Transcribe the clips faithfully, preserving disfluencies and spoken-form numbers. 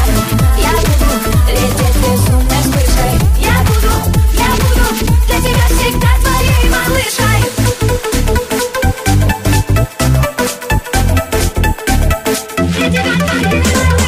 я буду лететь безумной вспышкой. Я буду, я буду для тебя всегда твоей малышкой. Для тебя твоей малышкой.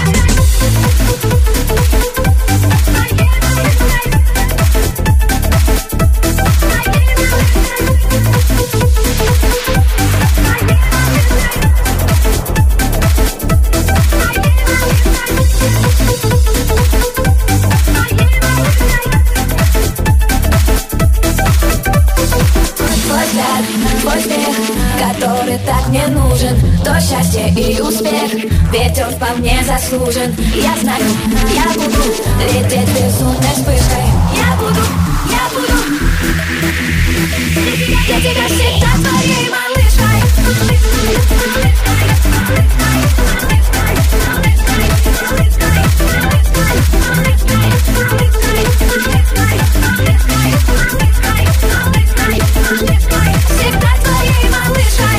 Твой смех, который так мне нужен, то счастье и успех, ведь он вполне заслужен. Я знаю, я буду лететь безумной вспышкой. Я буду, я буду для тебя всегда твоей малышкой. Всегда твоей малышкой.